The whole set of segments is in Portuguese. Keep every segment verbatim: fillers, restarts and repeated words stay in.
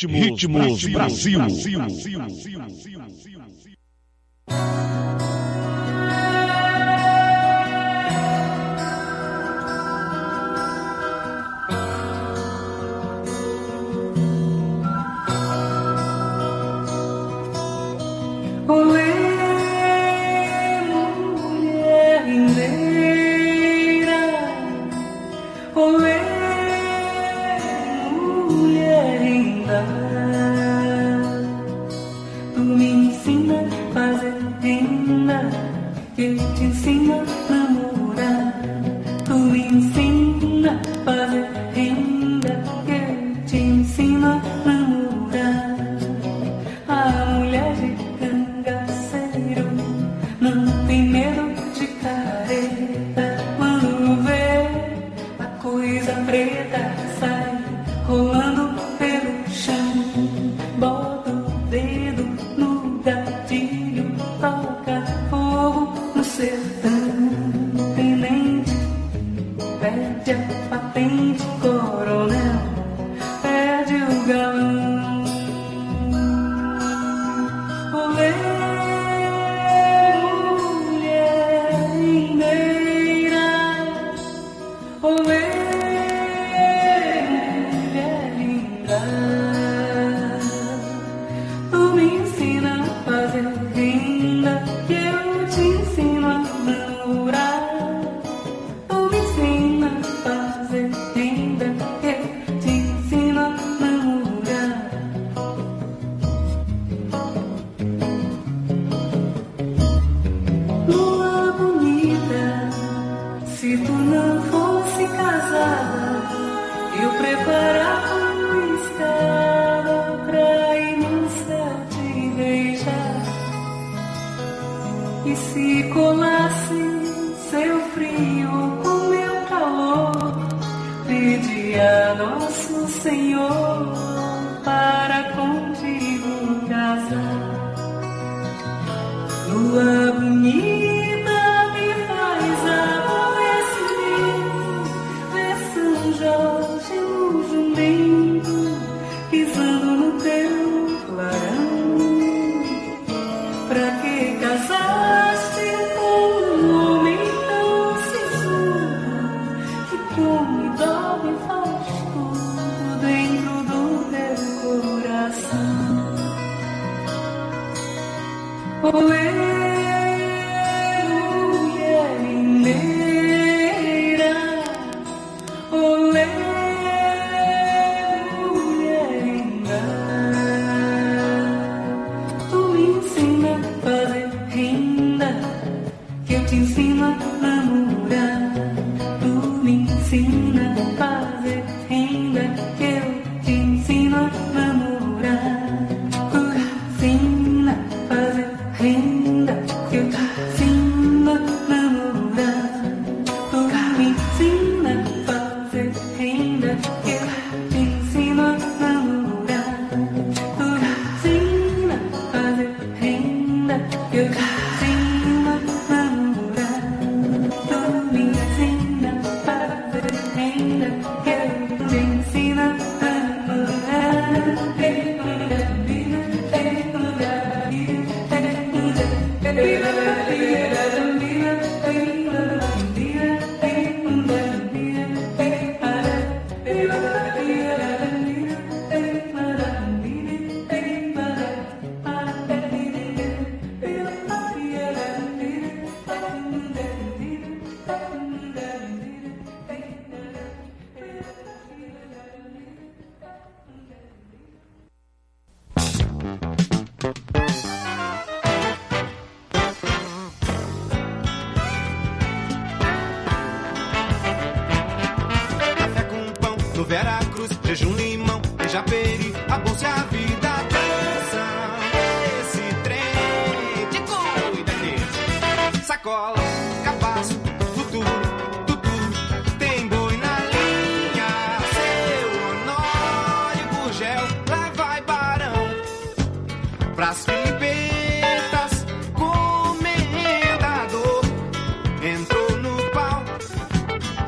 Ritmos, Ritmos Brasil. Brasil. Brasil. Brasil.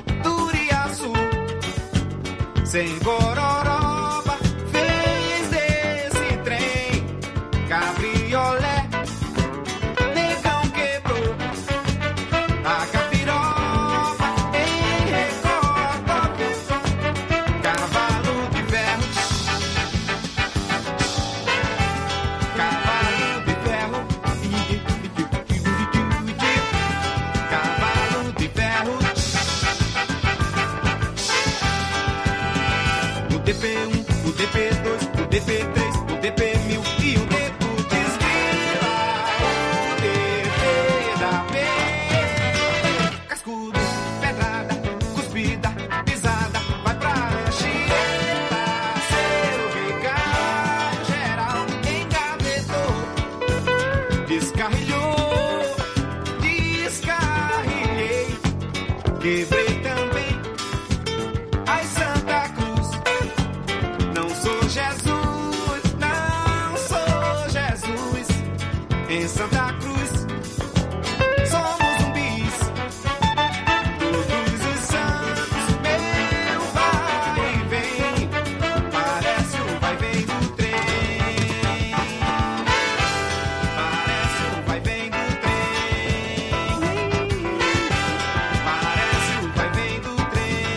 Sem gororoba, fez de D P um, o D P dois, o D P três, o D P mil e o D putz grila, o D P da P. Cascudo, pedrada, cuspida, pisada, vai pra Anchieta, seu recado geral, engavetou, descarrilhou, descarrilhei, quebrei. Em Santa Cruz, somos zumbis. Todos os santos, meu vai e vem. Parece o vai vem do trem. Parece o vai vem do trem. Parece o vai vem do trem.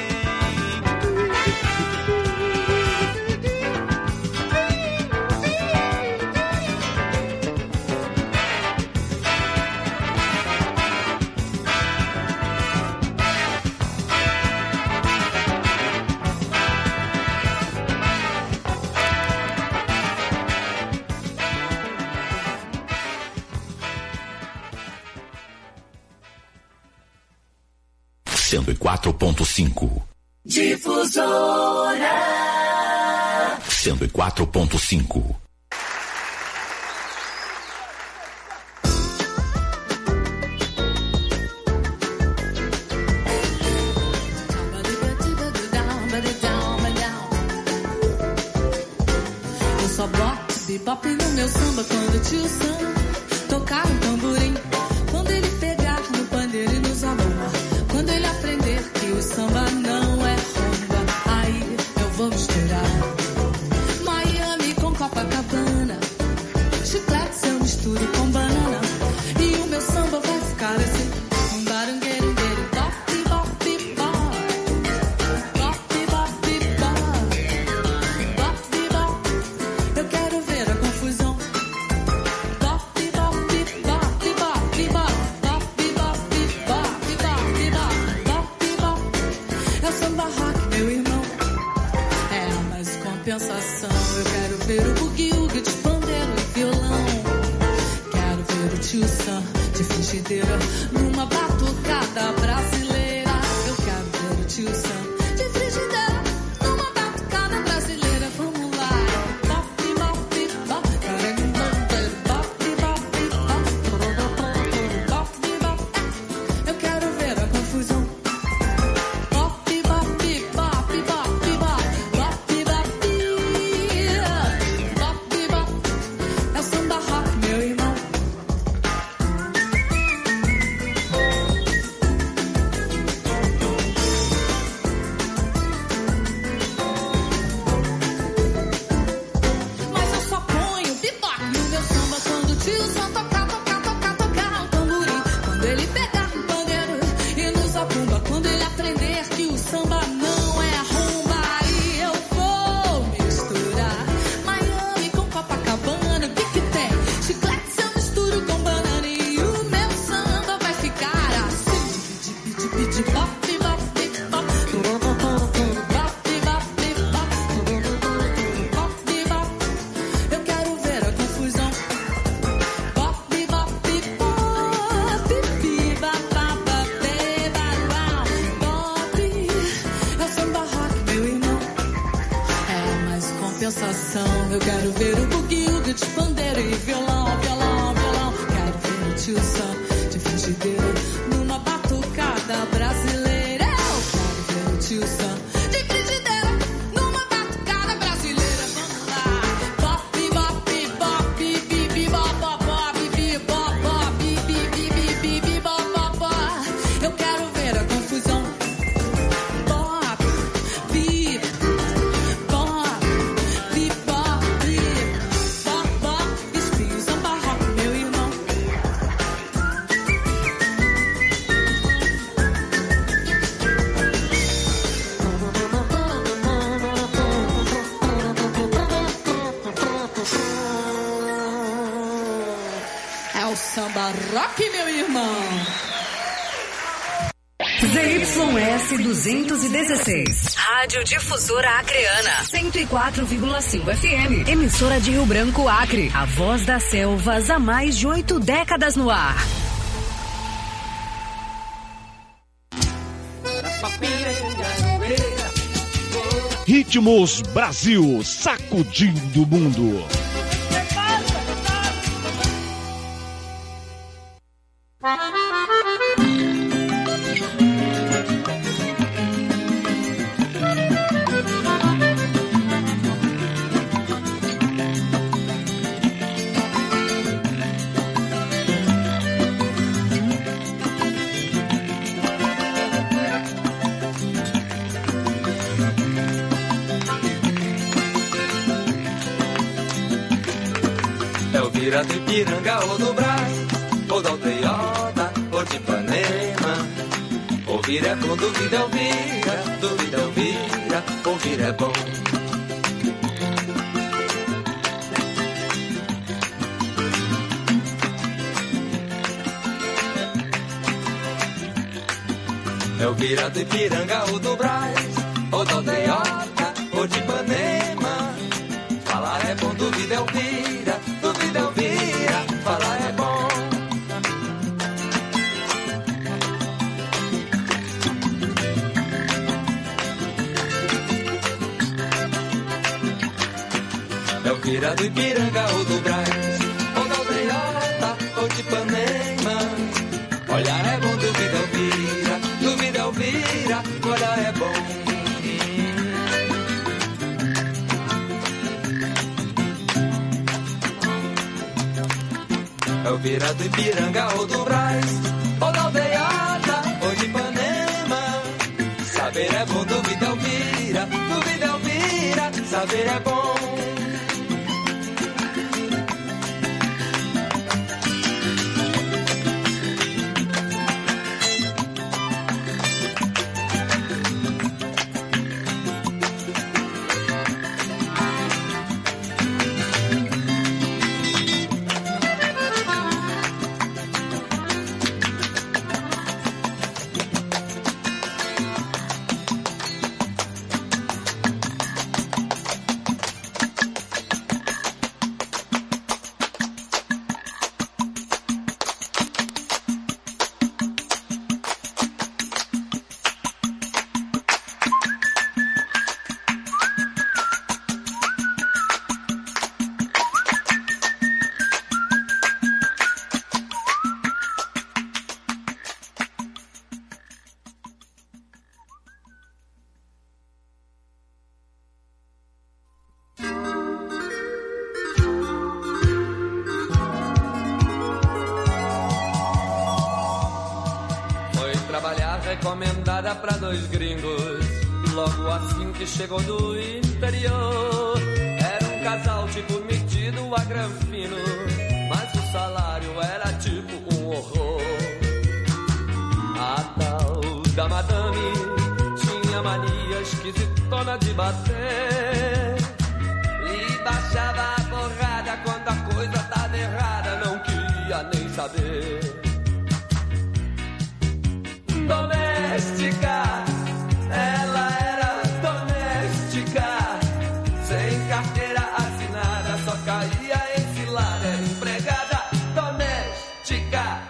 cento e quatro ponto cinco. Difusora cento e quatro ponto cinco. Eu só boto bebop no meu samba quando o tio Sam tocar o tamborim. Quando ele pegar no pandeiro e nos amor. Quando ele aprender que o samba não é rumba, aí eu vou misturar Miami com Copacabana, chiclete eu misturo com banana, e o meu samba vai ficar assim. Um barungueiro-gueiro, bop, bop, bop, bop, bop, bop, bop, bop. Eu quero ver a confusão. Bop, bop, bop, bop, bop, bop, bop. Compensação, eu quero ver o bugue-ugue de pandeiro e violão. Quero ver o tio Sam de frigideira numa batucada brasileira. Eu quero ver o tio Sam de frigideira numa batucada brasileira. Vamos lá. Bop, bop, bop, caramba, bop, bop, bop, bop, bop. Eu quero ver a confusão. Bop, bop, bop, bop, bop. Eu quero ver o bugue-ugue de pandeiro e violão, violão, violão. Quero ver o tio Sam de frigideira numa batucada brasileira. Eu quero ver o tio Sam de frigideira numa batucada brasileira. Vamos lá. Bop, bop, bop, bibi, bop, bop, bibi, bop, bop, bibi, bibi, bibi, bop, bop, bop. Eu quero ver a confusão. Bop, bip, bop, bip, bop. É o samba rock, meu irmão. Z Y S duzentos e dezesseis. Rádio Difusora Acreana. cento e quatro vírgula cinco F M. Emissora de Rio Branco, Acre. A voz das selvas há mais de oito décadas no ar. Ritmos Brasil, sacudindo o mundo. Vira do Ipiranga ou do Brás, ou da Aldeota, ou de Ipanema. Ouvir é bom, duvida é ouvira, duvida é ouvira, ouvir é bom. É ouvir a do Ipiranga ou do Brás, ou da Aldeota, ou de Ipanema. Falar é bom, duvida é ouvira, duvida é ouvira, falar é bom. É ouvir a do Ipiranga ou do Brás, ou da Aldeota, ou de Ipanema. Olhar é bom, duvida é ouvira, duvida é ouvira, olhar é bom. É ouvir a do Ipiranga ou do Brás, ou da Aldeota, ou de Ipanema. Saber é bom, duvida é ouvira, duvida é ouvira, saber é bom. Recomendada pra dois gringos, logo assim que chegou do interior. Era um casal tipo metido a granfino, mas o salário era tipo um horror. A tal da madame tinha mania esquisitona de bater e baixava a porrada quando a coisa tava errada, não queria nem saber. Doméstica, ela era doméstica, sem carteira assinada, só caía em cilada, era empregada doméstica.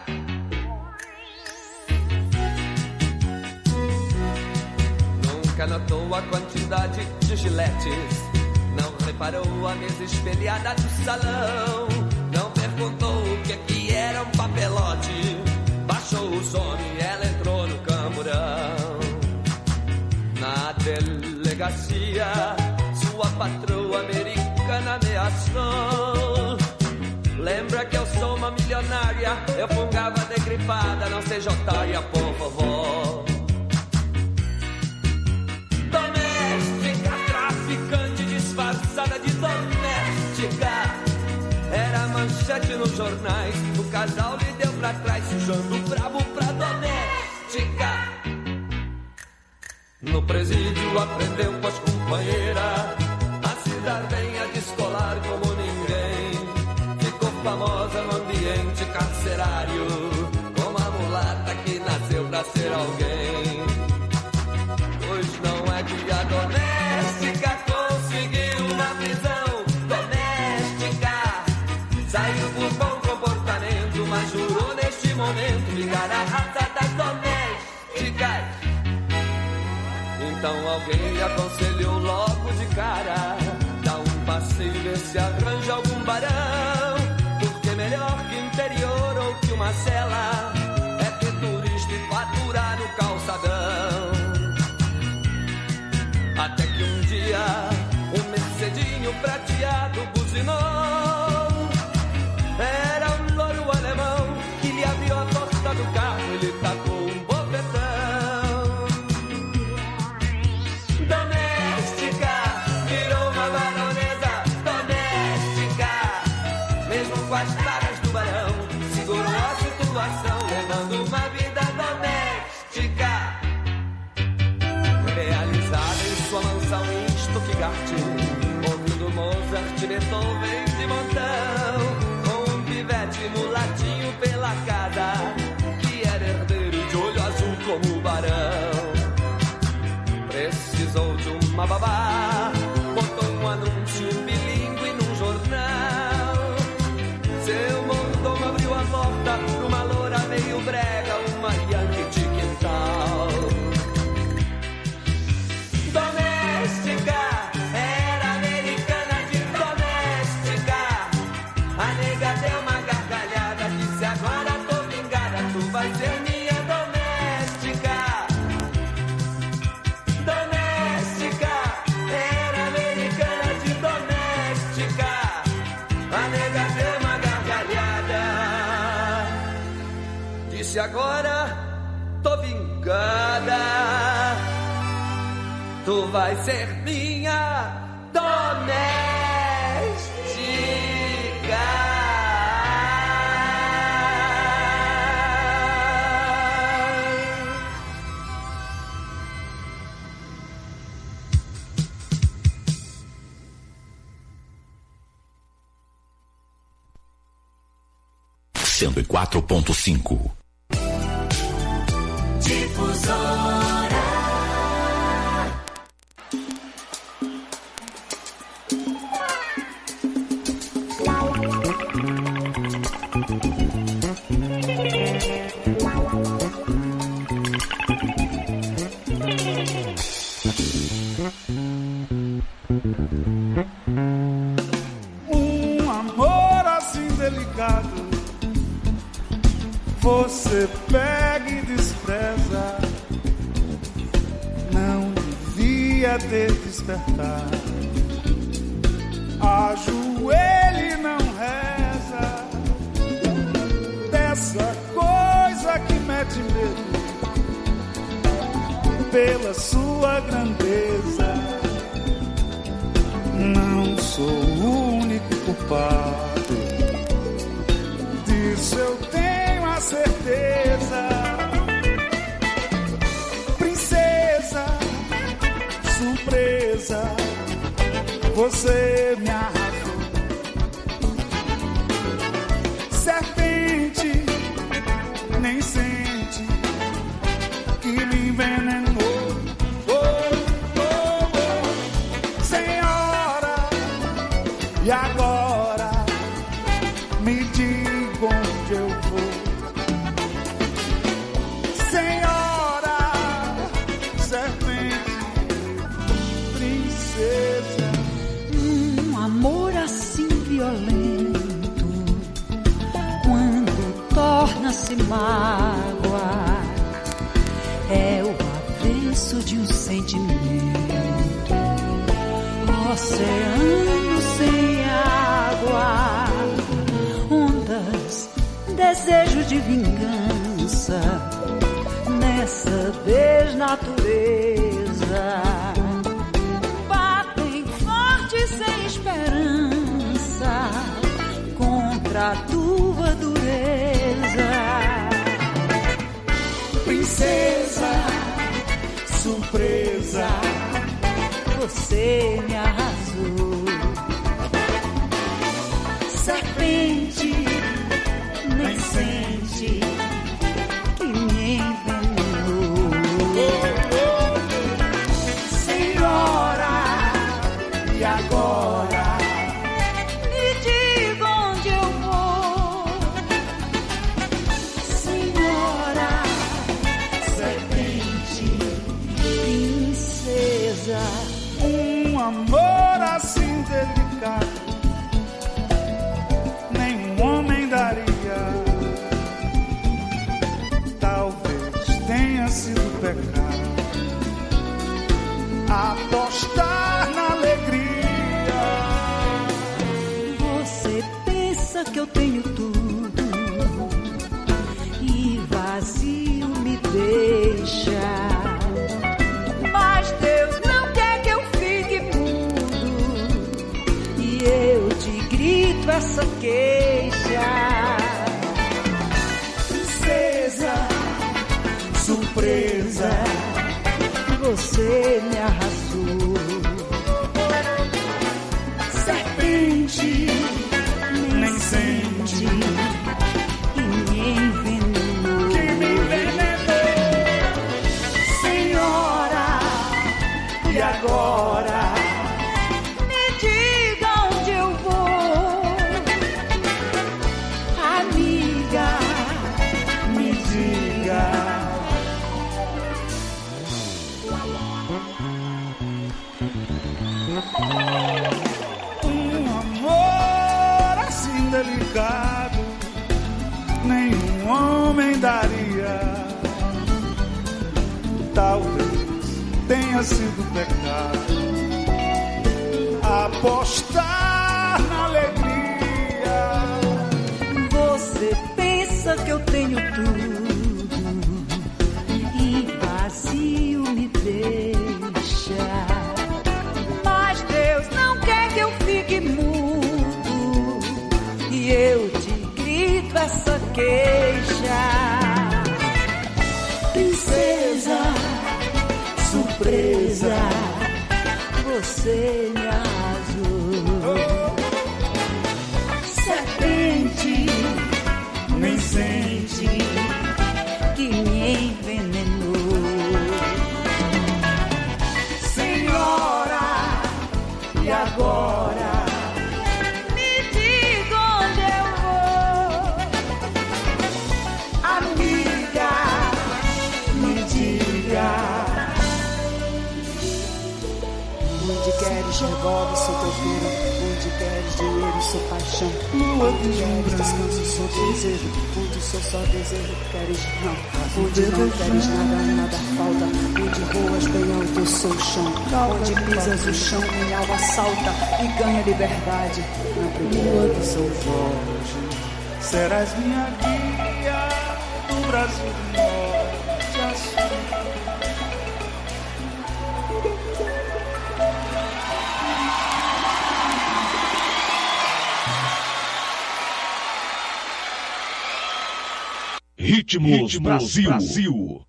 Nunca notou a quantidade de giletes, não reparou a mesa espelhada do salão, não perguntou o que que era um papelote, baixou o som e ela entrou no camburão. Na delegacia, sua patroa americana ameaçou. Lembra que eu sou uma milionária, eu fungava de gripada, não seja otária, por favor. Doméstica, traficante disfarçada de doméstica, era manchete nos jornais, o casal lhe deu pra trás, sujando o brabo pra doméstica. No presídio aprendeu com as companheiras a se dar bem, a descolar como ninguém. Ficou famosa no ambiente carcerário, como a mulata que nasceu pra ser alguém. vingar a raça das domésticas. Então alguém lhe aconselhou logo de cara: dá um passeio e vê se arranja algum barão, porque melhor que interior ou que uma cela é ter turista e faturar no calçadão. Até que um dia um mercedinho prateado buzinou. Era um louro alemão que lhe abriu a porta do carro e lhe tacou um bofetão. Doméstica, virou uma baronesa doméstica. Mesmo com as pragas do barão, segurou a situação, levando uma vida doméstica. Realizada em sua mansão em Stuttgart, ouvindo Mozart, Beethoven de montão, mulatinho pela casa, que era herdeiro de olho azul como o barão. Precisou de uma babá, botou um anúncio bilíngue num jornal. Seu mordomo abriu a porta pra uma loura meio brega, uma Yankee de quintal. Doméstica, era americana de doméstica. A nega deu uma gargalhada, disse: agora tô vingada, tu vai ser minha doméstica. Doméstica, era americana de doméstica. A nega deu uma gargalhada, disse: agora tô vingada, tu vai ser minha doméstica. cento e quatro ponto cinco. Difusora. Um amor assim delicado você pega e despreza, não devia ter despertado. Ajoelha e não reza, dessa coisa que mete medo, pela sua grandeza. Não sou o único culpado, disso eu tenho a certeza. Princesa, surpresa, você me arrasou. Serpente, nem sente que me envenenou. E agora me diga onde eu vou, senhora, serpente, princesa. Um amor assim violento, quando torna-se mágoa, é o avesso de um sentimento. Oceano sem água, ondas, desejo de vingança, nessa desnatureza. Batem forte sem esperança, contra a tua dureza. Princesa, surpresa, você me arrasou. Serpente, nem sente que me envenenou. Senhora, e agora me diga onde eu vou, senhora. amor assim delicado nenhum homem daria. Talvez tenha sido pecado apostar na alegria. Você pensa que eu tenho tudo e vazio me deixa, mas Deus não quer que eu fique mudo e eu te grito essa queixa. Princesa, surpresa, você me arrasou. Serpente, Nem sente que me envenenou. que me envenenou. Senhora, E agora me diga onde eu vou. Amiga, me diga. Um amor assim delicado nenhum homem daria. Talvez tenha sido pecado apostar na alegria. você pensa que eu tenho tudo e vazio me deixa, mas Deus não quer que eu fique mudo e eu te grito essa queixa. Princesa, surpresa, você me arrasou. Serpente, Nem sente que me envenenou. Senhora, e agora Me diga onde eu vou. amiga, me diga. Onde queres revólver, sou coveiro. Onde queres dinheiro, sou paixão. Onde queres descanso, sou desejo. Onde sou só desejo, queres não. Onde não queres nada, nada falta. Onde voas bem alto, sou chão. Onde pisas o chão, minha alma salta e ganha liberdade. Na primeira de São Jorge. Serás minha guia do Brasil do Norte a Sul. Ritmos, Ritmos Brasil. Brasil.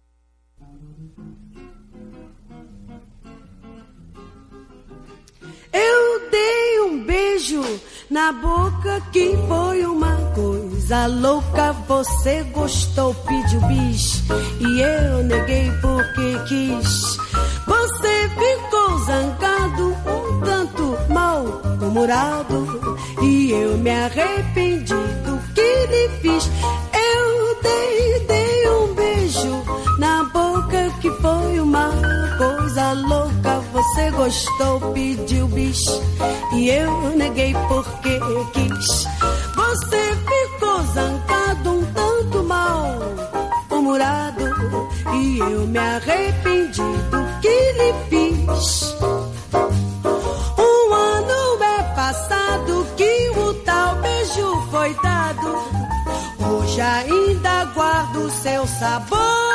Eu dei um beijo na boca que foi uma coisa louca. Você gostou, pediu bis e eu neguei porque quis. Você ficou zangado, um tanto mal-humorado e eu me arrependi do que lhe fiz. Eu dei, dei um beijo na boca que foi uma coisa louca. Você gostou, pediu bis e eu neguei porque quis. Você ficou zangado, um tanto mal-humorado e eu me arrependi do que lhe fiz. Um ano é passado que o tal beijo foi dado. Hoje ainda guardo seu sabor.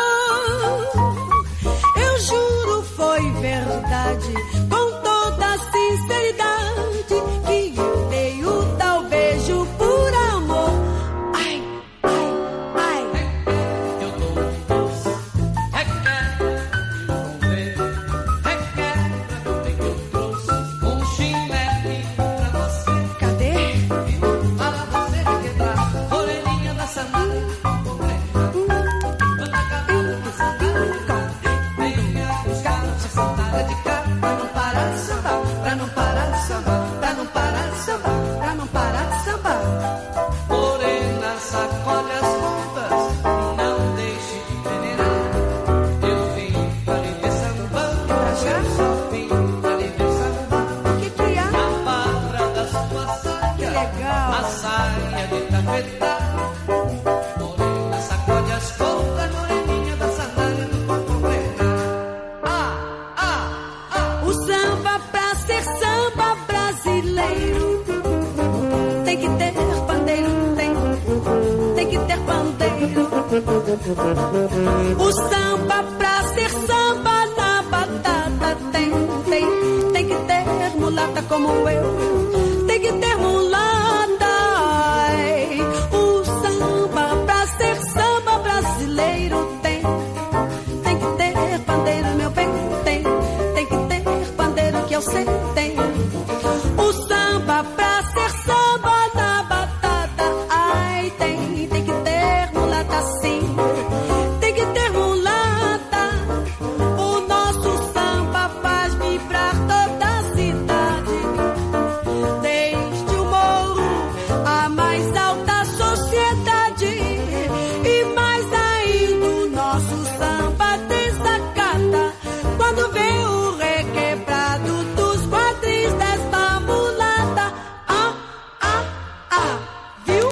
Eu juro, foi verdade, com toda a sinceridade, que eu dei o tal beijo por amor. Ai, ai, ai. Eu dou um doce, requer, vamos ver, requer, pra ver que eu trouxe um chimete pra você. Cadê? E não fala você de quebrar, orelhinha da sandália, quando a cabana de sandália de cá, venha buscar essa sandália de cá, pra não parar. O samba pra ser samba na batata tem, tem, tem que ter mulata como eu, tem que ter mulata. Ai, o samba pra ser samba brasileiro tem, tem que ter pandeiro, meu bem, tem, tem que ter pandeiro que eu sei, tem. O samba pra ser samba na batata, ai, tem, tem que ter mulata sim. Tem que ter mulata. O nosso samba faz vibrar toda a cidade, desde o morro à mais alta sociedade. E mais ainda o nosso samba desacata quando vê o requebrado dos quadris desta mulata. Ah, ah, ah, viu?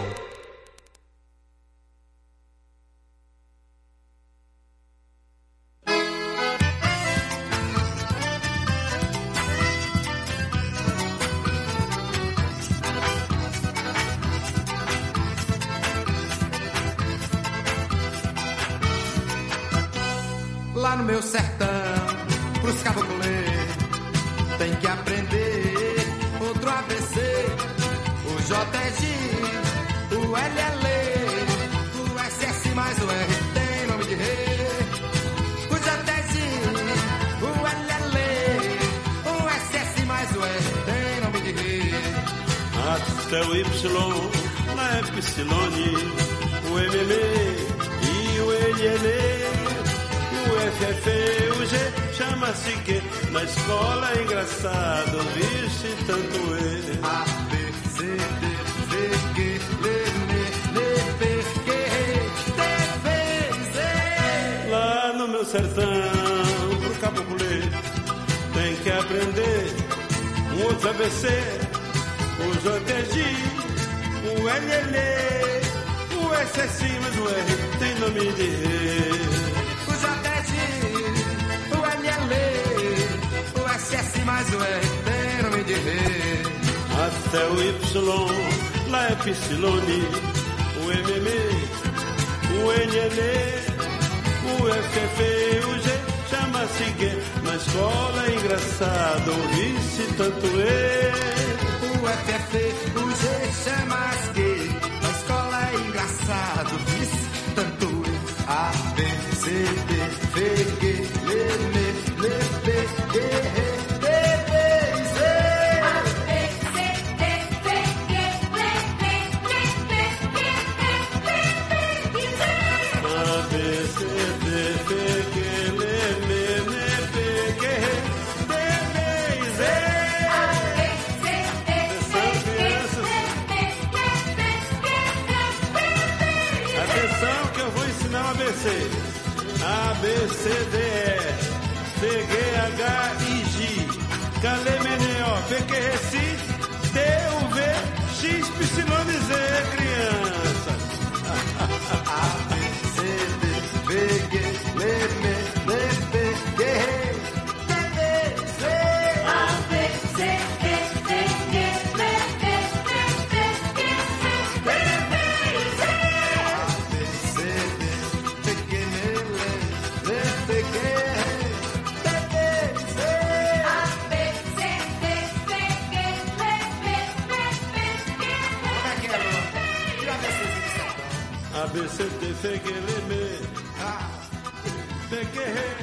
Lá no meu sertão, pros caboclês, tem que aprender outro A B C. O J G, o L L, o S S mais o R tem nome de rei. O J G, o L L, o S S mais o R tem nome de rei. Até o Y, na Epsilone, o M M e o L L. O F F, o G, chama-se que na escola é engraçado, vixe tanto E. A, B, C, D, V, G, L, M, N, P, Q, T, V, Z. Lá no meu sertão, pro caboclê, tem que aprender um outro A B C. O J G, o L L, o S S, mas o R tem nome de E. O L L, o S S mais o R tem nome de rei. Até o Y, lá é Epsilone, o M M, o N N, o F F, o G, chama-se G, na escola é engraçado, ouvir-se tanto E. O F F, o G, chama-se G, na escola é engraçado, ouvir-se tanto E. A, B, C, D, V, G, L, M, N, P, Q, T, V, Z. A, B, C, D, V, G, L, M, N, P, Q, T, V, Z. A, B, C, D, V, G, L, M, N, P, Q, T, V, Z. A, B, C, D, V, G, L, M, N, P, Q, T, V, Z. Atenção que eu vou ensinar um A B C. A, B, C, D, E, C, G, H, I, J, K, L, M, N, O, P, Q, R, S, T, U, V, X, Y, Z, criança. A, B, C, D, V, G, L, M, N, P, Q, T, V, Z. A, B, C, D, V, G, L, M, N, P, Q, T, V, Z. A, B, C, D, V, G, L, M, P, Q, T, V, Z. A, B, C, D, V, G, L, M, P, Q,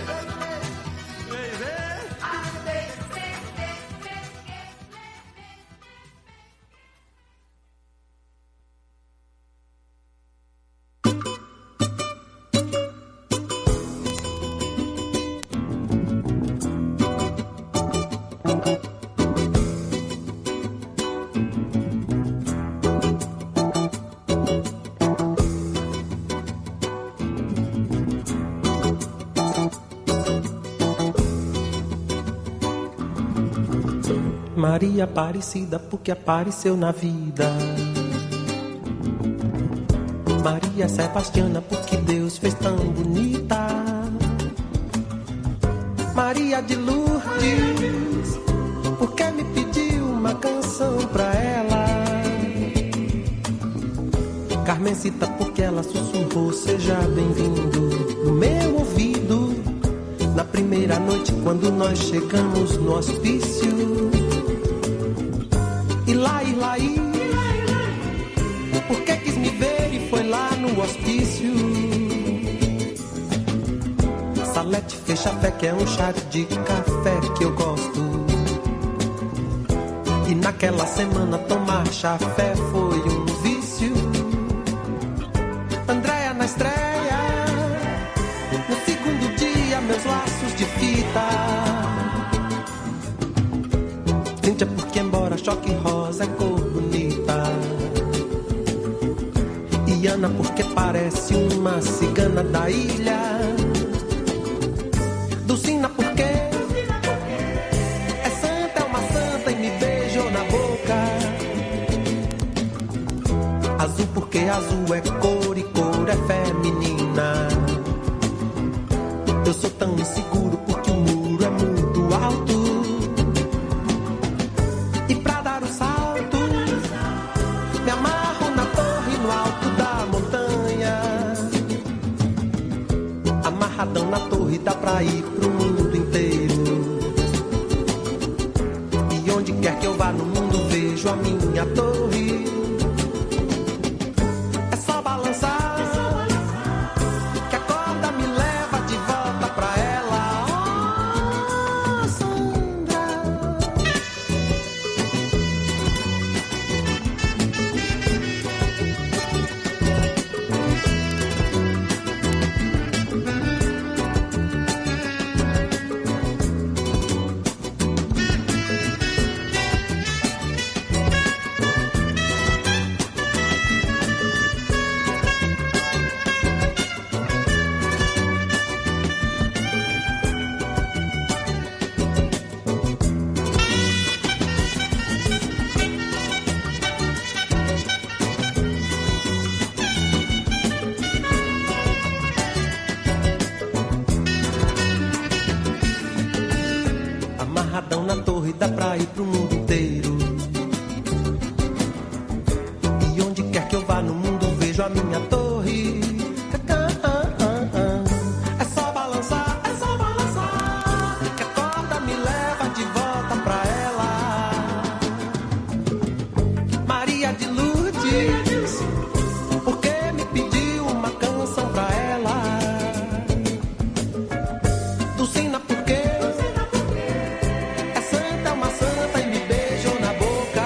Maria Aparecida porque apareceu na vida. Maria Sebastiana porque Deus fez tão bonita. Maria de Lourdes porque me pediu uma canção pra ela. Carmencita, porque ela sussurrou, seja bem-vindo no meu ouvido. Na primeira noite, quando nós chegamos no hospício. E lá, e lá, e porque quis me ver e foi lá no hospício. Salete fecha fé, que é um chá de café que eu gosto. E naquela semana tomar chafé foi um vício. Andréia na estreia, no segundo dia meus laços de fita. Cíntia, porque embora choque rosa é cor bonita. E Ana, porque parece uma cigana da ilha. Dulcina, porque é santa, é uma santa e me beijou na boca. Azul, porque azul é cor e cor é feminina. Eu sou tão inseguro porque o muro é muito alto. E pra dar o salto, me amarro na torre no alto da montanha. Amarradão na torre dá pra ir pro mundo inteiro. E onde quer que eu vá no mundo vejo a minha torre. É só balançar, que a corda me leva de volta pra ela. Oh, Sandra. Amarradão na torre dá pra ir pro mundo inteiro. E onde quer que eu vá no mundo vejo a minha torre. É só balançar, é só balançar, que a corda me leva de volta pra ela. Maria de Lourdes, porque me pediu uma canção pra ela. Dulcina, porque é santa, é uma santa e me beijou na boca.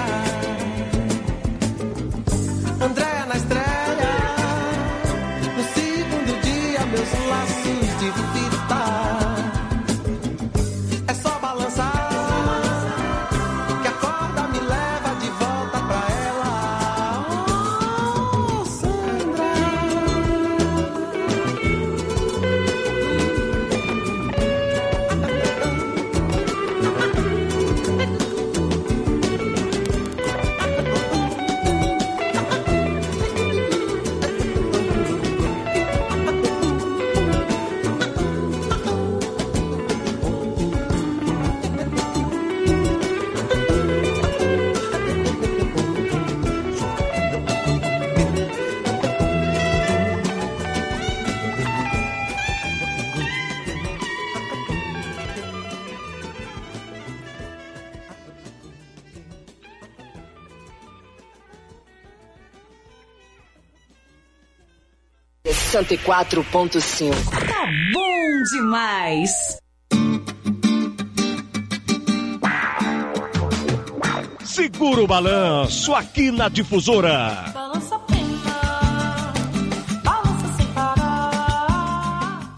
Andréia na estreia, no segundo dia meus laços de fita. É só balançar, que a corda me leva de volta pra ela. Oh, Sandra. cento e quatro ponto cinco. Tá bom demais. Segura o balanço aqui na Difusora. Balança a pena, balança sem parar.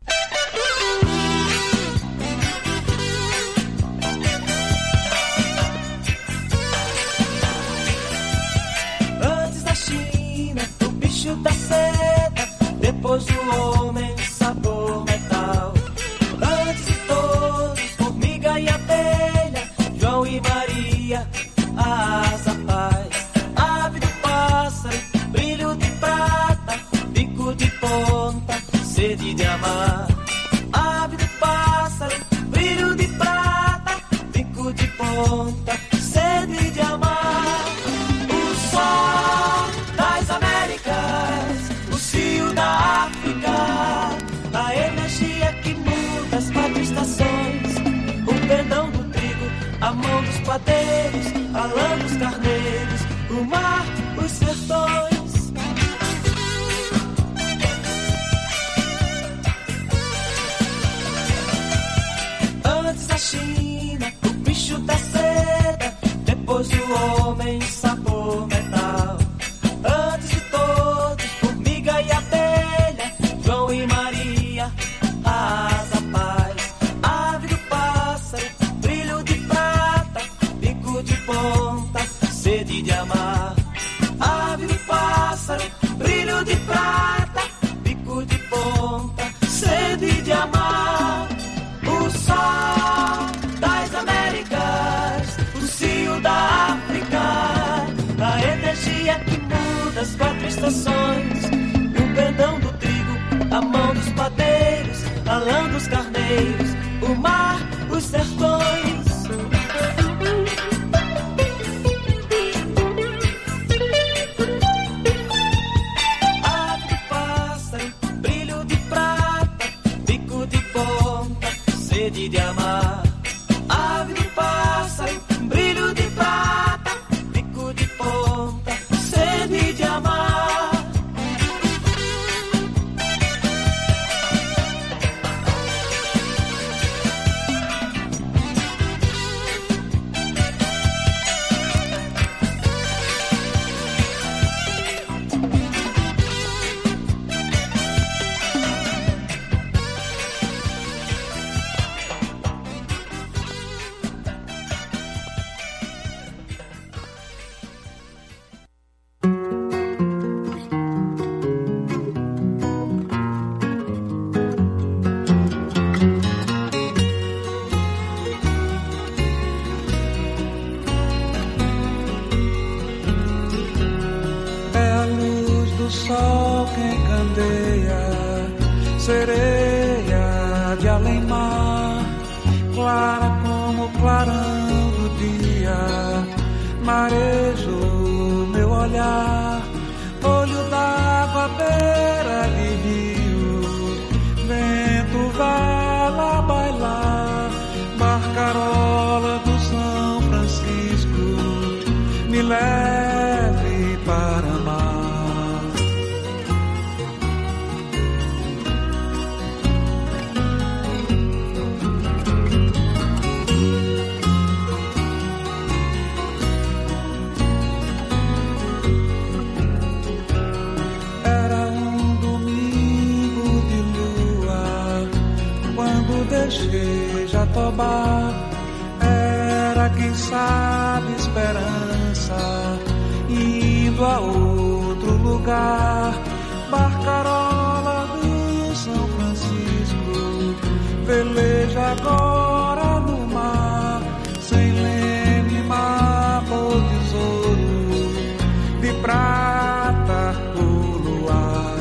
Antes da China, o bicho da seda, depois do homem, sabor metal. Antes de todos, formiga e abelha, João e Maria, a asa paz. Ave do pássaro, brilho de prata, bico de ponta, sede de amar. Ave do pássaro, brilho de prata, bico de ponta, sede de amar. O sol das Américas China, o bicho da seda, depois o homem, sabor metal. Antes de todos, formiga e abelha, João e Maria, asa, paz. Ave do pássaro, brilho de prata, bico de ponta, sede de amar. Ave do pássaro, brilho de prata, bico de ponta, sede de amar. O sol das Américas, o cio da África, a energia que muda as quatro estações, o pendão do trigo, a mão dos padeiros, a lã dos carneiros, o mar, os sertões. Ave do pássaro, brilho de prata, bico de ponta, sede de amar. Ave do pássaro, brilho de prata, bico de ponta, sede de amar. É a luz do sol quem candeia, sereia de além-mar, clara como o clarão do dia, marejo meu olhar, olho d'água à beira de rio, vento vai lá bailar, barcarola do São Francisco, me leve para amar. Era um domingo de lua, quando deixei Jatobá, era quem sabe esperança, indo a outro lugar, barcarola do São Francisco, veleja agora no mar, sem leme, mapa ou tesouro, de prata o luar.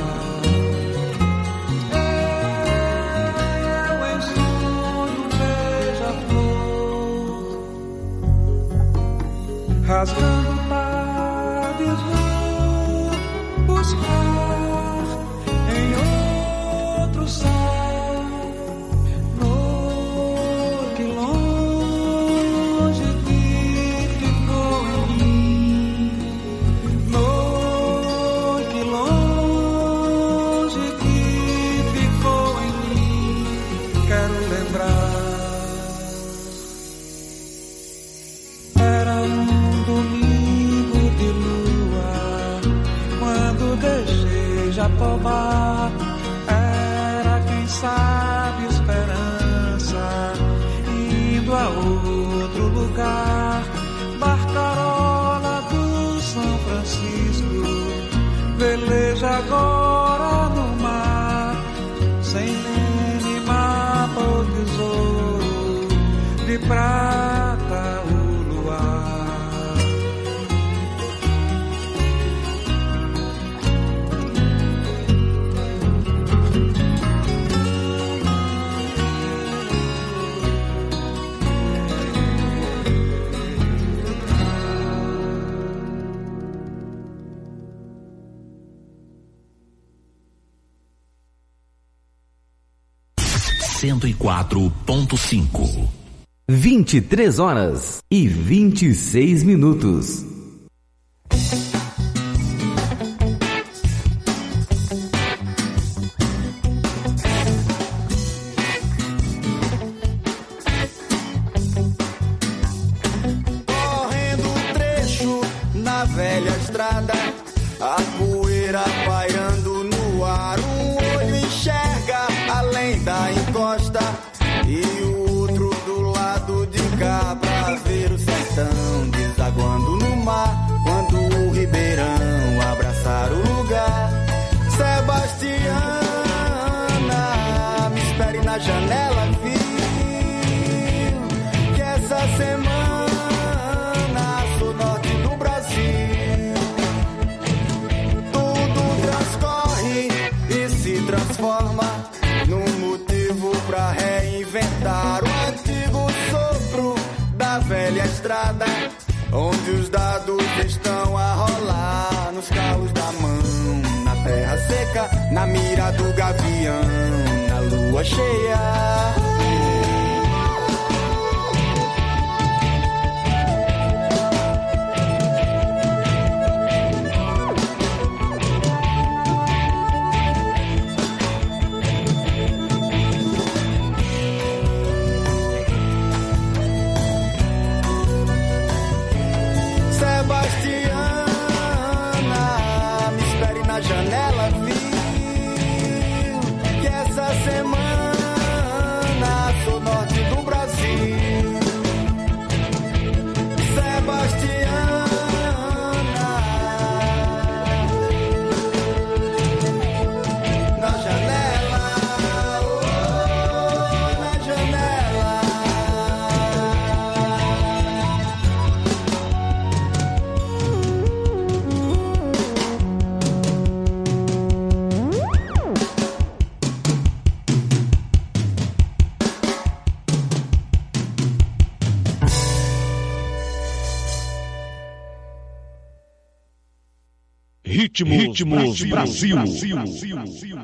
Eu em sonho beija-flor, rasgando tardes vou buscar em outro céu, noite longe que ficou em mim, noite longe que ficou em mim, quero lembrar. Era um domingo de lua, quando deixei Jatobá, era quem sabe esperança, indo a outro lugar, barcarola do São Francisco, veleja agora no mar, sem leme, mapa ou tesouro, de prata o luar. cento e quatro ponto cinco. vinte e três horas e vinte e seis minutos. costa e o outro do lado de cá pra ver o sertão desaguando no mar. Quando o ribeirão abraçar o lugar, Sebastiana, me espere na janela, viu que essa semana sou norte do Brasil. Tudo transcorre e se transforma num motivo pra reinventar o antigo sopro da velha estrada, onde os dados estão a rolar nos calos da mão, na terra seca, na mira do gavião, na lua cheia. Janela, viu que essa semana sou norte do Brasil. Sebastiana, na janela, oh, na janela. Ritmos, Ritmos Brasil. Brasil. Brasil. Brasil.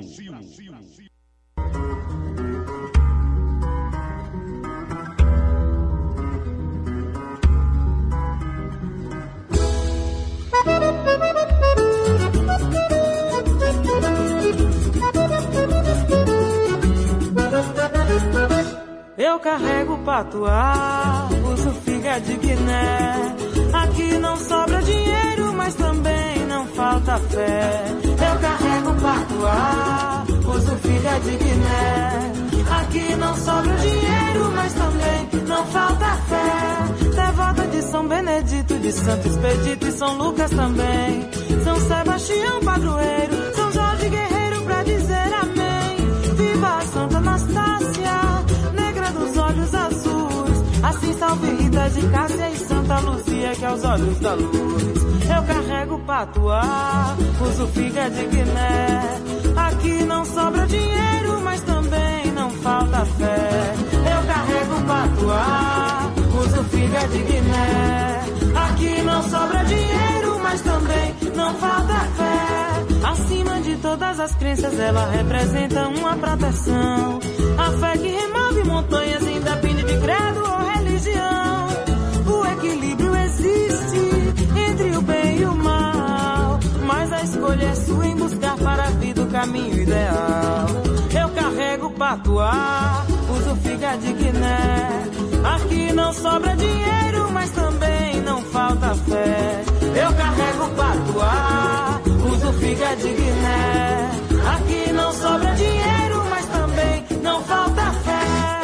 Eu carrego patuá, uso figa de Guiné. Aqui não sobra dinheiro, mas também não falta fé. Eu carrego patuá, uso figa de Guiné. Aqui não sobra dinheiro, mas também não falta fé. Devota de São Benedito, de Santo Expedito e São Lucas também. São Sebastião, padroeiro, São Jorge guerreiro pra dizer amém. Viva a Santa Anastácia, negra dos olhos azuis. Assim salve Rita de Cássia e Santa Luzia, que aos olhos da luz. Eu carrego patuá, uso figa de Guiné. Aqui não sobra dinheiro, mas também não falta fé. Eu carrego patuá, uso figa de Guiné. Aqui não sobra dinheiro, mas também não falta fé. Acima de todas as crenças, ela representa uma proteção. A fé que remove montanhas, independe de credo ou religião. O equilíbrio existe entre o bem e o mal, mas a escolha é sua em buscar para a vida o caminho ideal. Eu carrego patuá, uso figa de Guiné. Aqui não sobra dinheiro, mas também não falta fé. Eu carrego patuá, uso figa de Guiné. Aqui não sobra dinheiro, mas também não falta fé.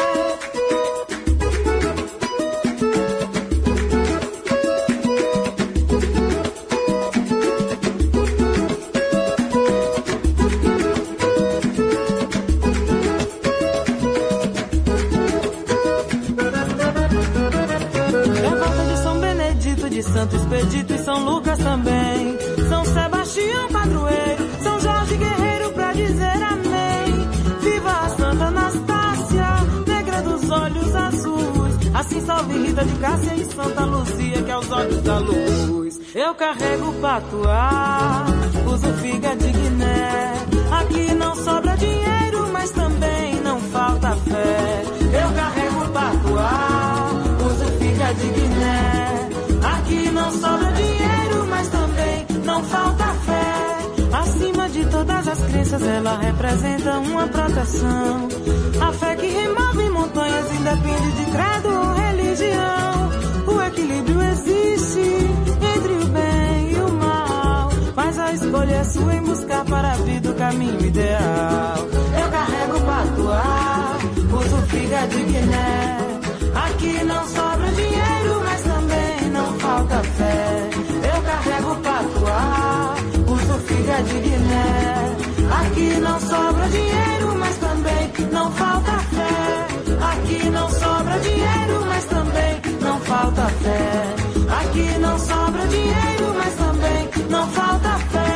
Santo Expedito e São Lucas também. São Sebastião, padroeiro, São Jorge guerreiro pra dizer amém. Viva a Santa Anastácia, negra dos olhos azuis. Assim salve Rita de Cássia e Santa Luzia, que aos olhos da luz. Eu carrego patuá, uso figa de Guiné. Aqui não sobra dinheiro, mas também não falta fé. Eu carrego patuá, uso figa de Guiné. Aqui não sobra dinheiro, mas também não falta fé. Acima de todas as crenças, ela representa uma proteção. A fé que remove montanhas, independe de credo ou religião. O equilíbrio existe entre o bem e o mal, mas a escolha é sua em buscar para a vida o caminho ideal. Eu carrego patuá, uso figa de Guiné. Aqui não sobra dinheiro, mas também não falta fé. Eu carrego patuá, uso figa de Guiné. Aqui não sobra dinheiro, mas também não falta fé. Aqui não sobra dinheiro, mas também não falta fé. Aqui não sobra dinheiro, mas também não falta fé.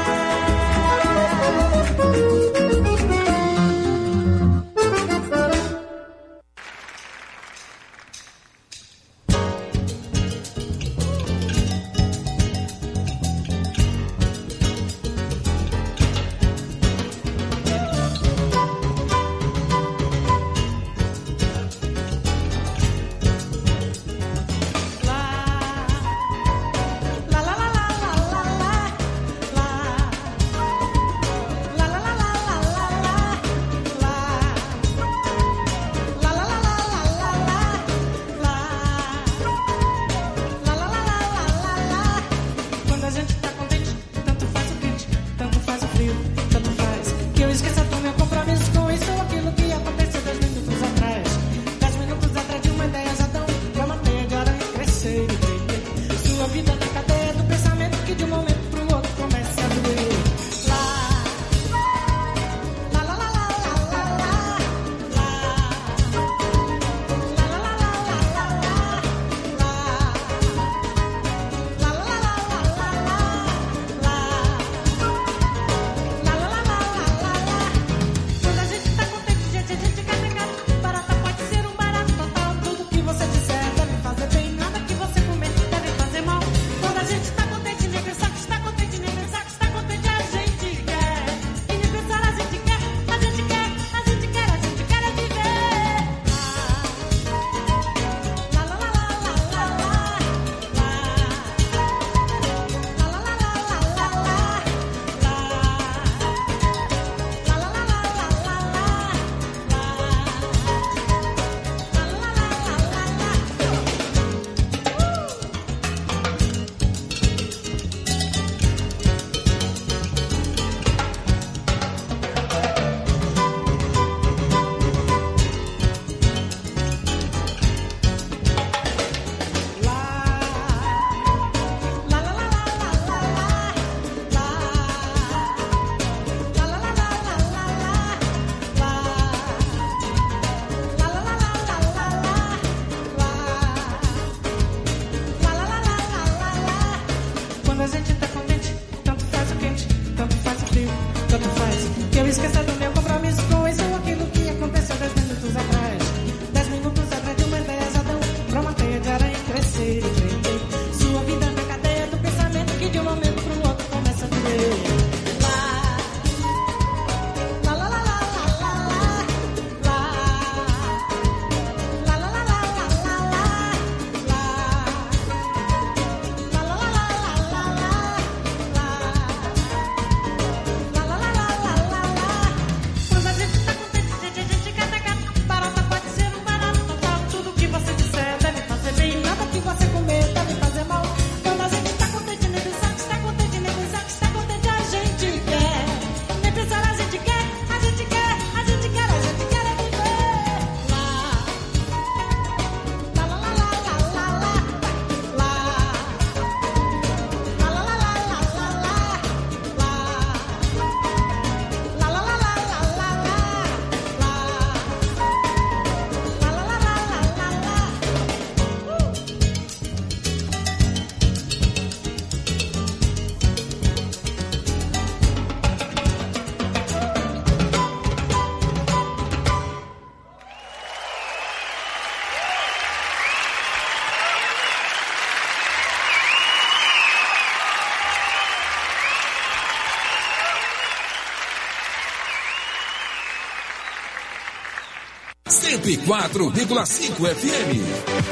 cento e quatro vírgula cinco F M.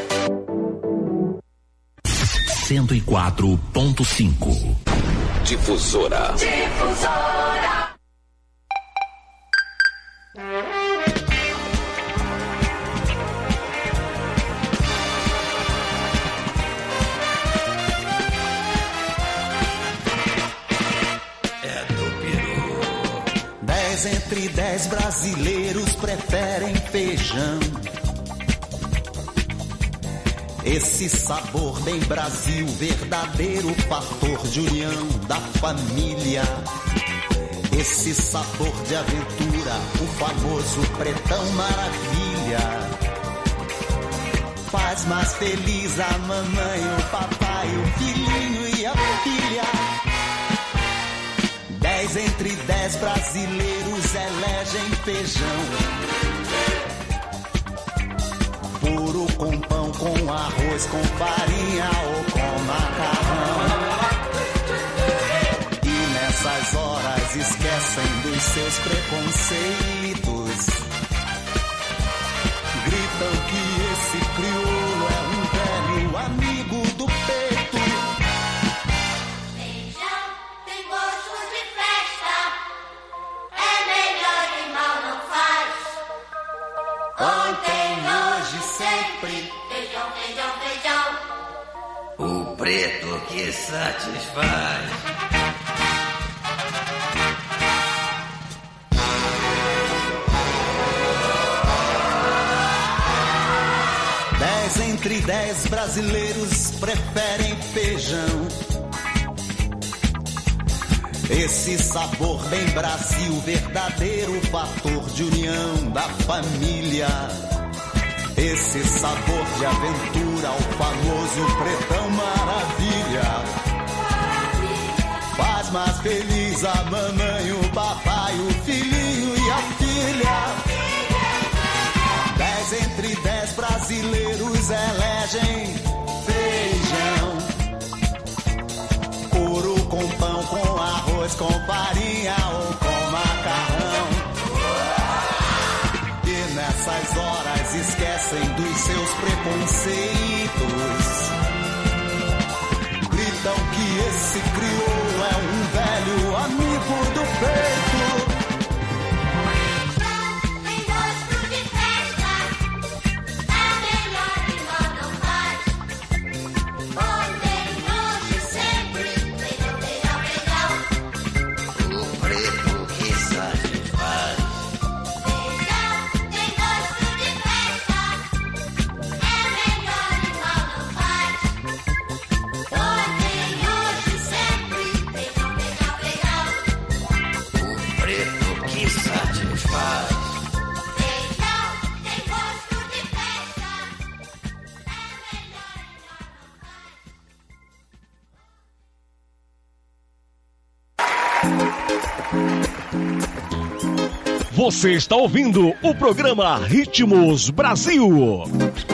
cento e quatro ponto cinco. Difusora. Difusora. É do peru. Dez entre dez brasileiros preferem feijão. Esse sabor bem Brasil, verdadeiro fator de união da família. Esse sabor de aventura, o famoso pretão maravilha. Faz mais feliz a mamãe, o papai, o filhinho e a filha. Dez entre dez brasileiros elegem feijão. Puro com pão, com arroz, com farinha ou com macarrão. E nessas horas esquecem dos seus preconceitos. Gritam que esse crioulo é um velho amigo do peito. Feijão tem gosto de festa, é melhor que mal não faz. Ontem, hoje, sempre, feijão, feijão, feijão. O preto que satisfaz. Entre dez brasileiros preferem feijão. Esse sabor bem Brasil, verdadeiro fator de união da família. Esse sabor de aventura, o famoso pretão maravilha. Faz mais feliz a mamãe, o papai, o filhinho e a filha. Dez entre dez brasileiros elegem feijão. Puro com pão, com arroz, com farinha ou com macarrão. E nessas horas esquecem dos seus preconceitos. Gritam que esse crioulo é um velho amigo do peito. Você está ouvindo o programa Ritmos Brasil.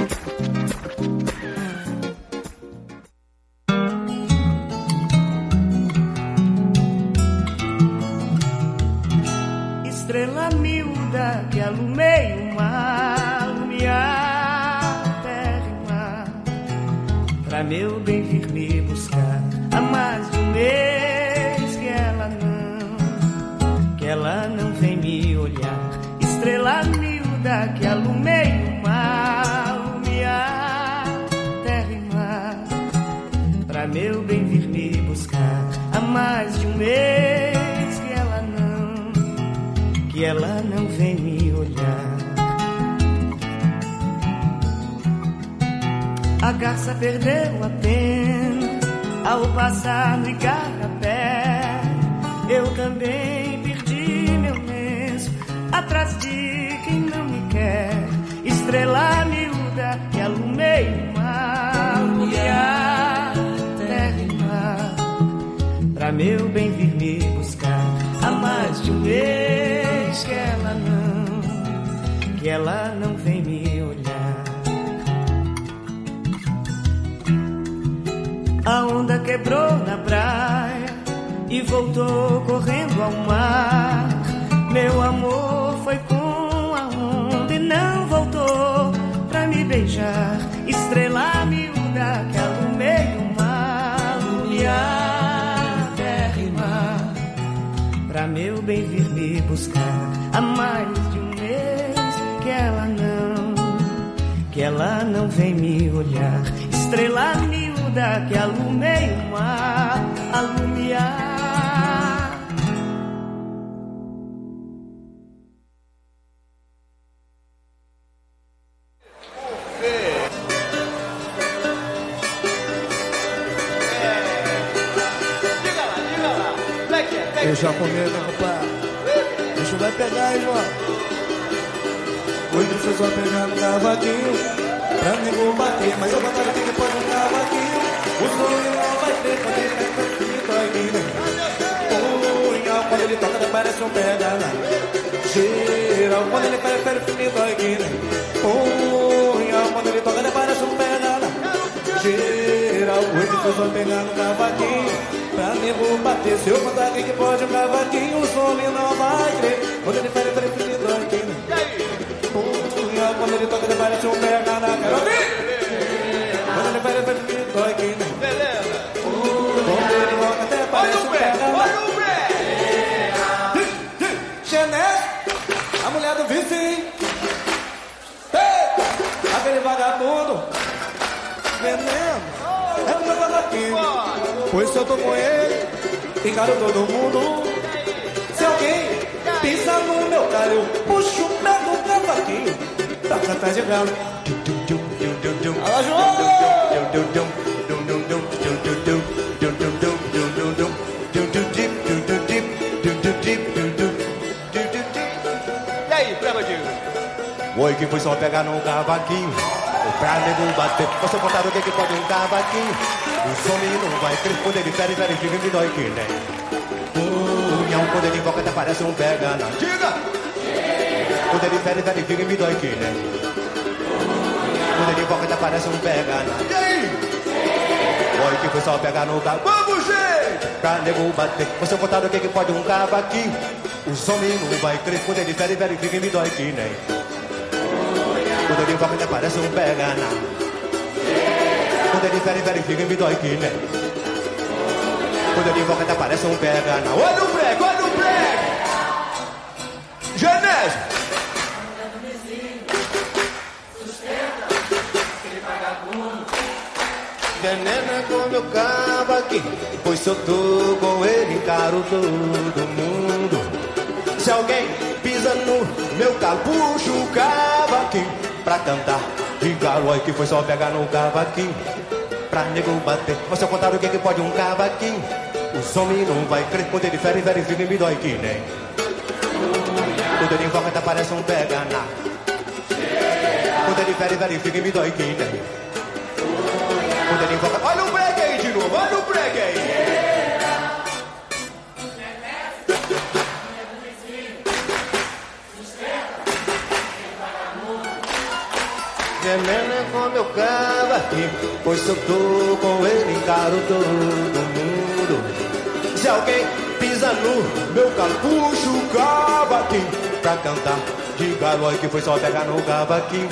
Estrela miúda que alumei uma lumiar terra e mar, pra meu bem vir me buscar há mais de um mês que ela não, que ela não vem me olhar. Estrela miúda que alumei uma lumiar terra e mar, pra meu bem vir me buscar há mais de um mês que ela não, que ela não vem me olhar. A garça perdeu a pena ao passar no igarapé. Eu também perdi meu lenço atrás de quem não me quer. Estrela miúda que alumei uma lumiar terra e mar, pra meu bem vir me buscar há mais de um mês que ela não, que ela não vem me olhar. A onda quebrou na praia e voltou correndo ao mar. Meu amor foi com a onda e não voltou pra me beijar. Estrela miúda que alumei uma lumiar terra e mar, pra meu bem vir me buscar há mais de um mês que ela não, que ela não vem me olhar. Estrela miúda que alumei o mar, alumiar. deixar comigo, compadre. O bicho vai pegar, hein, João? Hoje você só pegar no cavaquinho pra nego bater, mas eu vou botar aqui depois no cavaquinho. O som não vai ter quando ele vai perfeito aqui, né? Punha, quando ele toca, até parece um pega-na. Geral, quando ele faz perfeito aqui, né? Punha, quando ele toca, até parece um pega-na. Geral, hoje você só pegar no cavaquinho pra nego bater. Se eu contar aqui que pode um cavaquinho, o som não vai crer. Quando ele faz perfeito aqui, né? Quando ele toca, ele parece um pega na cara. Quando ele parece um pega aqui, né? Quando ele toca, até parece um pega na cara. Genésio, a mulher do vice. Aquele vagabundo. Veneno, é o meu cavaquinho. Pois se eu tô com ele, encaro todo mundo. Se alguém pisa no meu carro, eu puxo, pego o cavaquinho pra cantar de galo. Alô, João! E aí, Prabadinho? Oi, que foi só pegar num cavaquinho pra nego bater. Você contar o que que pode um cavaquinho. O som não vai crer quando ele fere, fere, fica me dói que nem punhão. Quando ele invoca até parece um pega na. Diga! Quando ele fere, fere, fica me dói que nem. Quando ele invoca até parece um pega na. E aí? Oi, que foi só pegar no cavaquinho. Vamos, gente! Pra nego bater. Você contar o que que pode um cavaquinho. O som não vai crer quando ele fere, fere, fica me dói que nem. Quando ele invoca até parece um pega na. Quando ele fere, fere, fica me dói que nem. Quando ele invoca até parece um pega na. Olha o prego, olha o prego! Genésio! Veneno é com meu cavaquinho, pois se eu tô com ele, encaro todo mundo. Se alguém pisa no meu carro, puxo o cavaquinho pra cantar de galo. Oi, que foi só pegar no cavaquinho pra nego bater. Você contar o que que pode um cavaquinho. O som não vai crer quando ele fere, verifica e me dói que nem. Quando ele invoca até parece um pega na. Quando ele fere, verifica e me dói que nem. Quando ele invoca... Olha o break aí de novo, olha o break aí. Veneno é com meu cavaquinho, pois se eu tô com ele, encaro todo mundo. Se alguém pisa no meu carro, puxo o cavaquinho pra cantar de galo. Aí que foi só pegar no cavaquinho